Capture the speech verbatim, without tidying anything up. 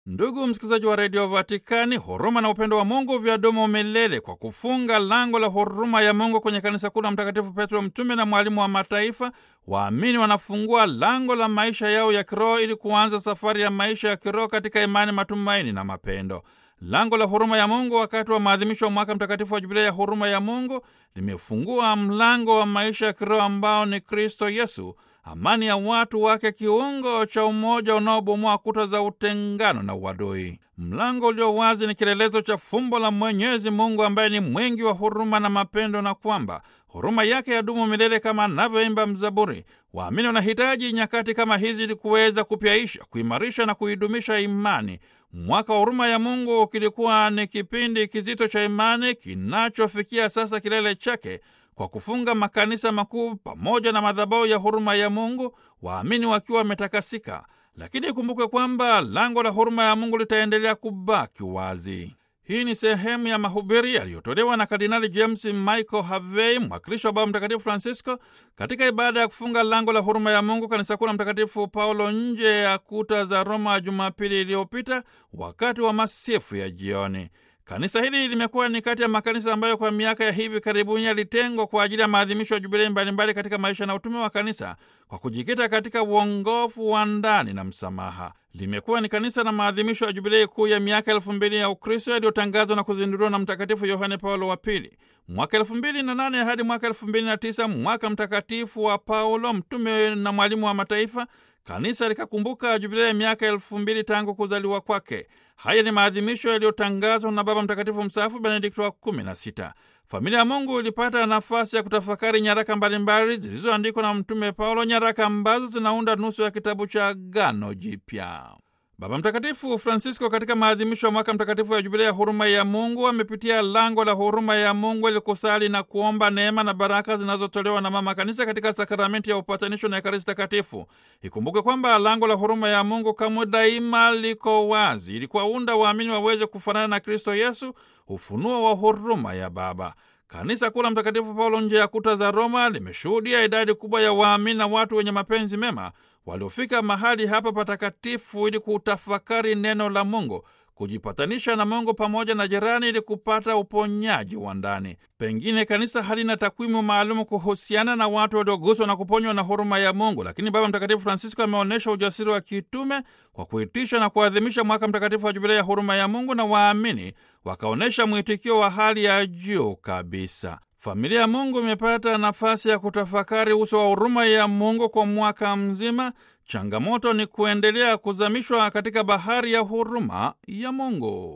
Ndugu msikilizaji wa redio Vatikani, huruma na upendo wa Mungu vyadumu milele. Kwa kufunga lango la huruma ya Mungu kwenye kanisa kuu la Mtakatifu Petro mtume na mwalimu wa mataifa, waamini wanafungua lango la maisha yao ya kiroho ili kuanza safari ya maisha ya kiroho katika imani, matumaini na mapendo. Lango la huruma ya Mungu wakati wa maadhimisho wa mwaka mtakatifu wa Jubilei ya huruma ya Mungu limefungua mlango wa maisha ya kiroho ambao ni Kristo Yesu, amani ya watu wake, kiungo cha umoja unaobomoa kuta za utengano na uadui. Mlango ulio wazi ni kielelezo cha fumbo la Mwenyezi Mungu ambaye ni mwingi wa huruma na mapendo, na kwamba huruma yake yadumu milele kama anavyoimba mzaburi. Waamini wanahitaji nyakati kama hizi ili kuweza kupyaisha, kuimarisha na kuidumisha imani. Mwaka wa huruma ya Mungu kilikuwa ni kipindi kizito cha imani kinachofikia sasa kilele chake kwa kufunga makanisa makuu pamoja na madhabahu ya huruma ya Mungu, waamini wakiwa wametakasika. Lakini ikumbukwe kwamba lango la huruma ya Mungu litaendelea kubaki wazi. Hii ni sehemu ya mahubiri yaliyotolewa na Kardinali James Michael Harvey, mwakilishi wa Baba Mtakatifu Francisco, katika ibada ya kufunga lango la huruma ya Mungu kanisa kuu la Mtakatifu Paulo nje ya kuta za Roma Jumapili iliyopita wakati wa masifu ya jioni. Kanisa hili limekuwa ni kati ya makanisa ambayo kwa miaka ya hivi karibuni yalitengwa kwa ajili ya maadhimisho ya jubilei mbalimbali katika maisha na utume wa kanisa kwa kujikita katika uongofu wa ndani na msamaha. Limekuwa ni kanisa na maadhimisho ya jubilei kuu ya miaka elfu mbili ya Ukristo yaliyotangazwa na kuzinduliwa na Mtakatifu Yohane Paulo wa Pili. Mwaka elfu mbili na nane hadi mwaka elfu mbili na tisa, mwaka mtakatifu wa Paulo mtume na mwalimu wa mataifa, kanisa likakumbuka jubilei ya miaka elfu mbili tangu kuzaliwa kwake. Haya ni maadhimisho yaliyotangazwa na Baba Mtakatifu mstaafu Benedikto wa kumi na sita. Familia ya Mungu ilipata nafasi ya kutafakari nyaraka mbalimbali zilizoandikwa na Mtume Paulo, nyaraka ambazo zinaunda nusu ya kitabu cha Agano Jipya. Baba Mtakatifu Francisco katika maadhimisho ya mwaka mtakatifu ya jubilei ya huruma ya Mungu amepitia lango la huruma ya Mungu ili kusali na kuomba neema na baraka zinazotolewa na Mama Kanisa katika sakramenti ya upatanisho na Ekaristi Takatifu. Ikumbuke kwamba lango la huruma ya Mungu kamwe daima liko wazi ili kuwaunda waamini waweze kufanana na Kristo Yesu, ufunuo wa huruma ya Baba. Kanisa kuu la Mtakatifu Paulo nje ya kuta za Roma limeshuhudia idadi kubwa ya waamini na watu wenye mapenzi mema waliofika mahali hapa patakatifu ili kutafakari neno la Mungu, kujipatanisha na Mungu pamoja na jirani ili kupata uponyaji wa ndani. Pengine kanisa halina takwimu maalumu kuhusiana na watu walioguswa na kuponywa na huruma ya Mungu, lakini Baba Mtakatifu Francisco ameonyesha ujasiri wa kitume kwa kuitisha na kuadhimisha mwaka mtakatifu wa jubilei ya huruma ya Mungu, na waamini wakaonyesha mwitikio wa hali ya juu kabisa. Familia ya Mungu imepata nafasi ya kutafakari uso wa huruma ya Mungu kwa mwaka mzima. Changamoto ni kuendelea kuzamishwa katika bahari ya huruma ya Mungu.